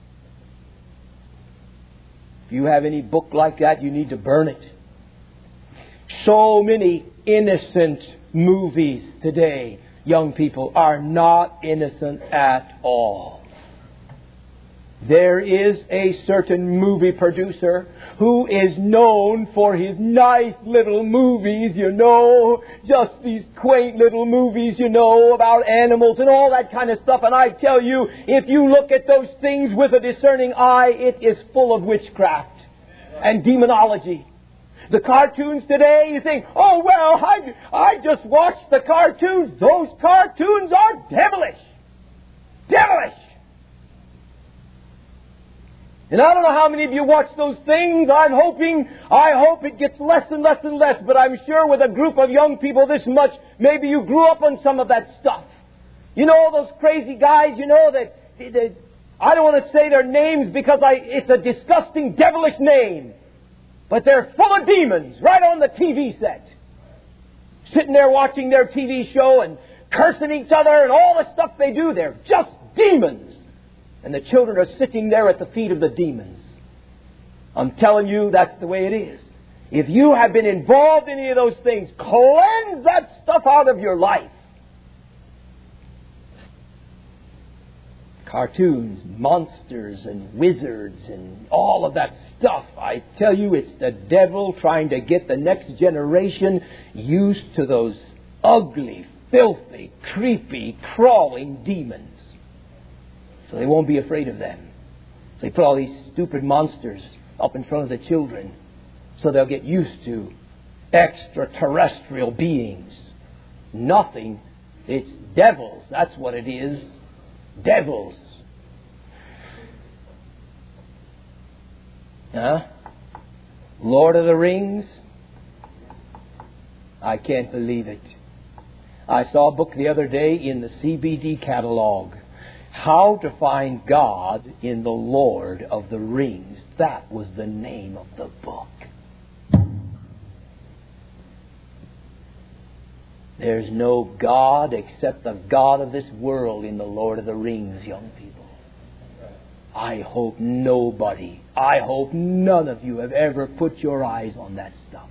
If you have any book like that, you need to burn it. So many innocent movies today, young people, are not innocent at all. There is a certain movie producer who is known for his nice little movies, you know, just these quaint little movies, you know, about animals and all that kind of stuff. And I tell you, if you look at those things with a discerning eye, it is full of witchcraft and demonology. The cartoons today, you think, oh, well, I just watched the cartoons. Those cartoons are devilish. Devilish. And I don't know how many of you watch those things. I hope it gets less and less and less. But I'm sure with a group of young people this much, maybe you grew up on some of that stuff. You know, those crazy guys, you know, that I don't want to say their names because it's a disgusting, devilish name. But they're full of demons right on the TV set. Sitting there watching their TV show and cursing each other and all the stuff they do. They're just demons. And the children are sitting there at the feet of the demons. I'm telling you, that's the way it is. If you have been involved in any of those things, cleanse that stuff out of your life. Cartoons, monsters and wizards and all of that stuff. I tell you, it's the devil trying to get the next generation used to those ugly, filthy, creepy, crawling demons. So they won't be afraid of them. So they put all these stupid monsters up in front of the children so they'll get used to extraterrestrial beings. Nothing. It's devils. That's what it is. Devils. Lord of the Rings? I can't believe it. I saw a book the other day in the CBD catalog. How to Find God in the Lord of the Rings. That was the name of the book. There's no God except the God of this world in the Lord of the Rings, young people. I hope none of you have ever put your eyes on that stuff.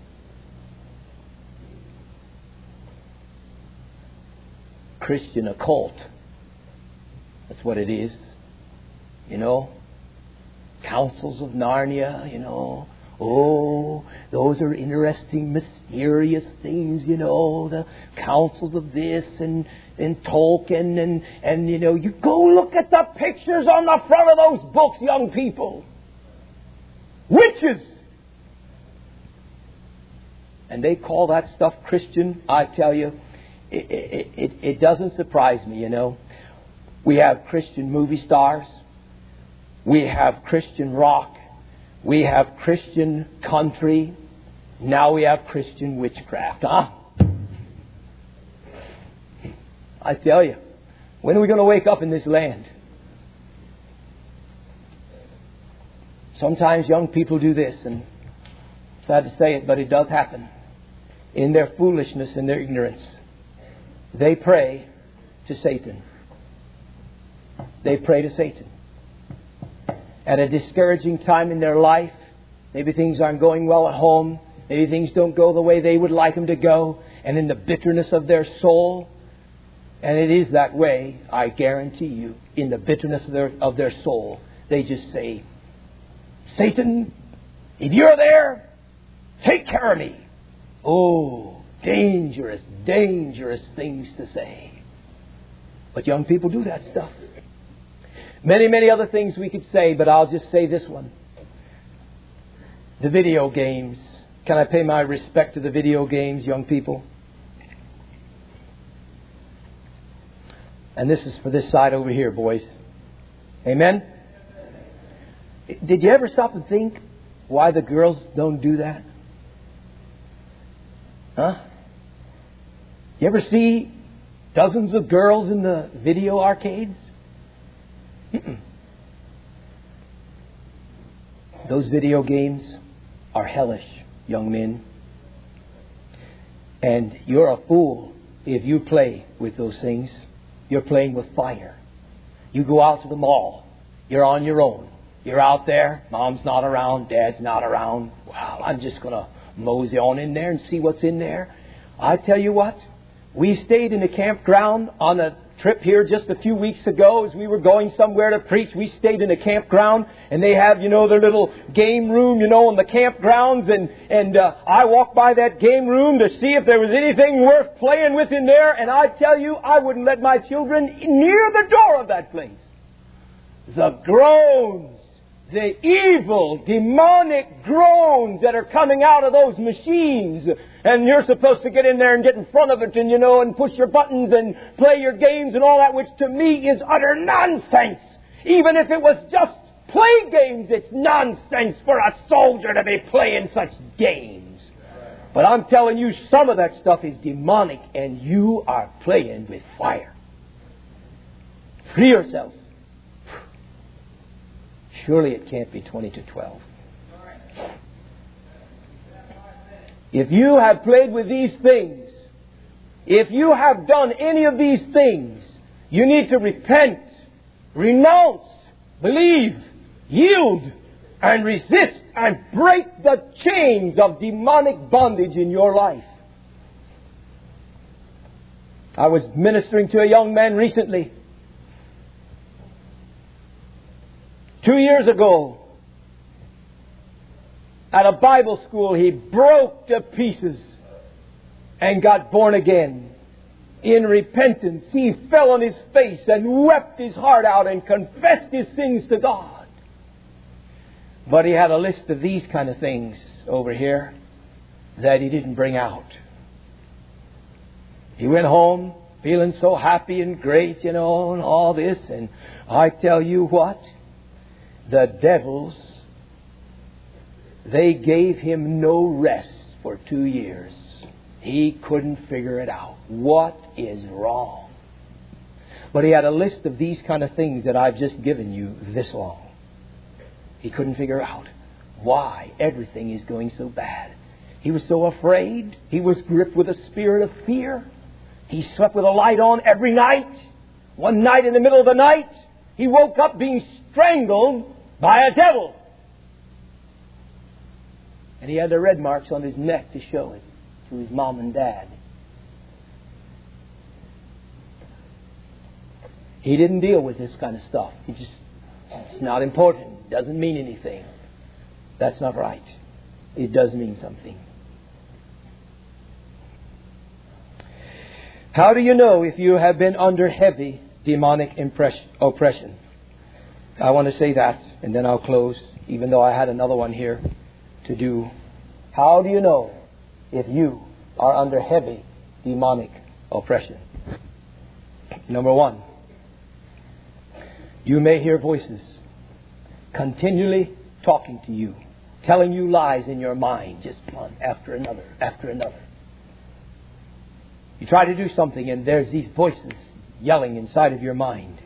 Christian occult. That's what it is. You know, Councils of Narnia, you know. Oh, those are interesting, mysterious things, you know. The councils of this and Tolkien and you know, you go look at the pictures on the front of those books, young people. Witches! And they call that stuff Christian. I tell you, it doesn't surprise me, you know. We have Christian movie stars. We have Christian rock. We have Christian country. Now we have Christian witchcraft. I tell you, when are we going to wake up in this land? Sometimes young people do this, and sad to say it, but it does happen. In their foolishness and their ignorance, they pray to Satan. They pray to Satan. At a discouraging time in their life, maybe things aren't going well at home, maybe things don't go the way they would like them to go, and in the bitterness of their soul, and it is that way, I guarantee you, in the bitterness of their soul, they just say, Satan, if you're there, take care of me. Oh, dangerous, dangerous things to say. But young people do that stuff. Many, many other things we could say, but I'll just say this one. The video games. Can I pay my respect to the video games, young people? And this is for this side over here, boys. Amen? Did you ever stop and think why the girls don't do that? Huh? You ever see dozens of girls in the video arcades? Those video games are hellish, young men. And you're a fool if you play with those things. You're playing with fire. You go out to the mall. You're on your own. You're out there. Mom's not around. Dad's not around. Well, I'm just going to mosey on in there and see what's in there. I tell you what. We stayed in a campground on a trip here just a few weeks ago as we were going somewhere to preach. We stayed in a campground and they have, you know, their little game room, you know, in the campgrounds. And I walked by that game room to see if there was anything worth playing with in there. And I tell you, I wouldn't let my children near the door of that place. The groans, the evil, demonic groans that are coming out of those machines. And you're supposed to get in there and get in front of it and, and push your buttons and play your games and all that, which to me is utter nonsense. Even if it was just play games, it's nonsense for a soldier to be playing such games. But I'm telling you, some of that stuff is demonic, and you are playing with fire. Free yourself. Surely it can't be 20 to 12. If you have played with these things, if you have done any of these things, you need to repent, renounce, believe, yield, and resist, and break the chains of demonic bondage in your life. I was ministering to a young man recently. 2 years ago, at a Bible school, he broke to pieces and got born again. In repentance, he fell on his face and wept his heart out and confessed his sins to God. But he had a list of these kind of things over here that he didn't bring out. He went home feeling so happy and great, and all this. And I tell you what, the devils, they gave him no rest for 2 years. He couldn't figure it out. What is wrong? But he had a list of these kind of things that I've just given you this long. He couldn't figure out why everything is going so bad. He was so afraid. He was gripped with a spirit of fear. He slept with a light on every night. One night in the middle of the night, he woke up being strangled by a devil. And he had the red marks on his neck to show it to his mom and dad. He didn't deal with this kind of stuff. It's not important. It doesn't mean anything. That's not right. It does mean something. How do you know if you have been under heavy demonic oppression? I want to say that, and then I'll close, even though I had another one here to do. How do you know if you are under heavy demonic oppression? Number one, you may hear voices continually talking to you, telling you lies in your mind, just one after another, after another. You try to do something and there's these voices yelling inside of your mind,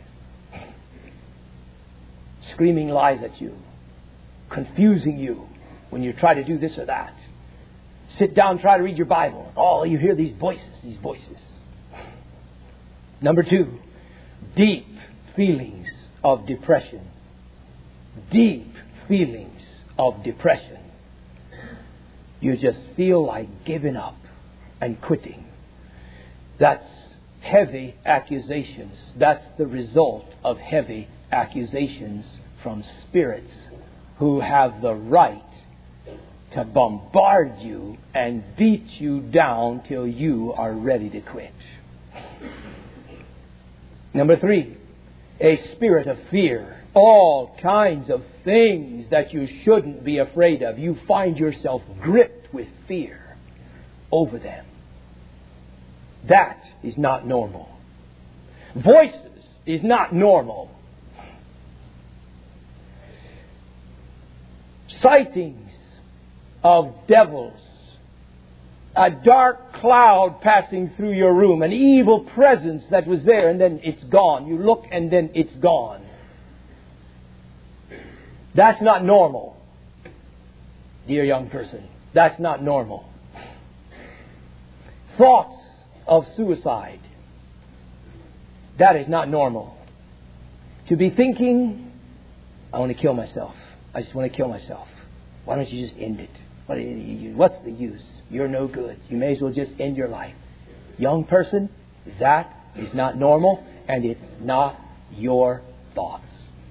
screaming lies at you, confusing you when you try to do this or that. Sit down, try to read your Bible. Oh, you hear these voices, these voices. Number two, deep feelings of depression. Deep feelings of depression. You just feel like giving up and quitting. That's heavy accusations. That's the result of heavy accusations from spirits who have the right to bombard you and beat you down till you are ready to quit. Number three, a spirit of fear. All kinds of things that you shouldn't be afraid of. You find yourself gripped with fear over them. That is not normal. Voices is not normal. Sightings of devils. A dark cloud passing through your room. An evil presence that was there and then it's gone. You look and then it's gone. That's not normal. Dear young person, that's not normal. Thoughts of suicide. That is not normal. To be thinking, I want to kill myself. I just want to kill myself. Why don't you just end it? What's the use? You're no good. You may as well just end your life. Young person, that is not normal, and it's not your thoughts.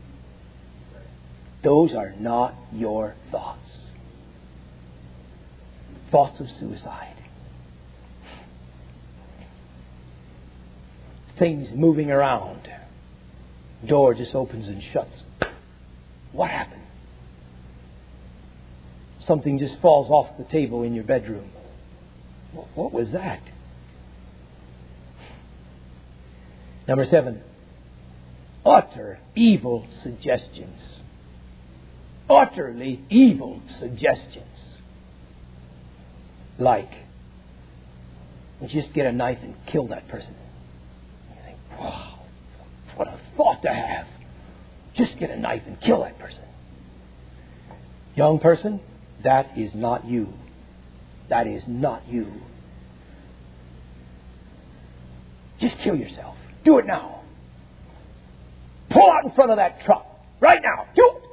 Those are not your thoughts. Thoughts of suicide. Things moving around. Door just opens and shuts. What happened? something just falls off the table in your bedroom. What was that? Number 7. Utter evil suggestions. Utterly evil suggestions. Like, just get a knife and kill that person. You think, wow, what a thought to have. Just get a knife and kill that person. Young person, that is not you. That is not you. Just kill yourself. Do it now. Pull out in front of that truck. Right now. Do it.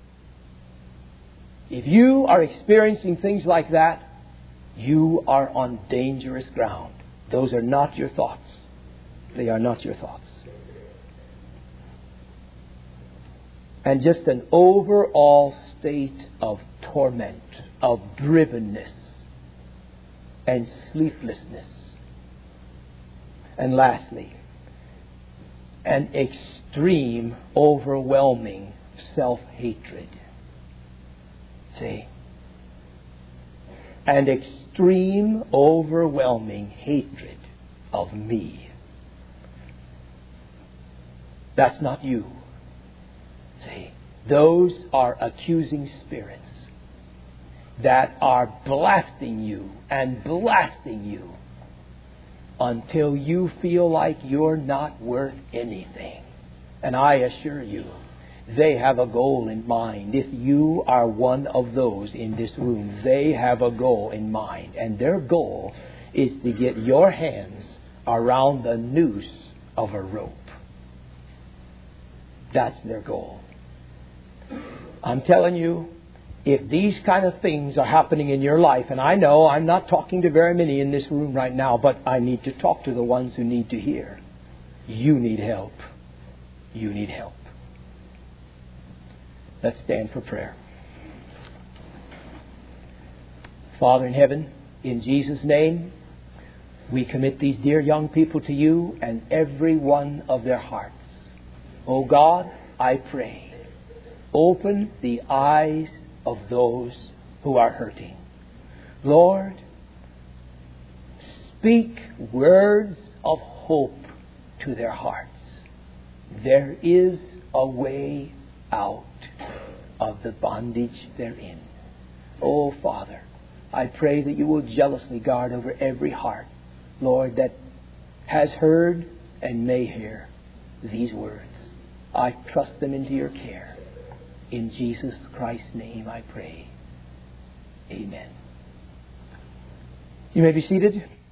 If you are experiencing things like that, you are on dangerous ground. Those are not your thoughts. They are not your thoughts. And just an overall state of torment, of drivenness, and sleeplessness. And lastly, an extreme, overwhelming self-hatred. See? An extreme, overwhelming hatred of me. That's not you. See? Those are accusing spirits that are blasting you and blasting you until you feel like you're not worth anything. And I assure you, they have a goal in mind. If you are one of those in this room, they have a goal in mind. And their goal is to get your hands around the noose of a rope. That's their goal. I'm telling you, if these kind of things are happening in your life, and I know I'm not talking to very many in this room right now, but I need to talk to the ones who need to hear. You need help. You need help. Let's stand for prayer. Father in heaven, in Jesus' name, we commit these dear young people to you and every one of their hearts. Oh God, I pray, open the eyes of those who are hurting. Lord, speak words of hope to their hearts. There is a way out of the bondage they're in. Oh, Father, I pray that you will jealously guard over every heart, Lord, that has heard and may hear these words. I trust them into your care. In Jesus Christ's name I pray. Amen. You may be seated.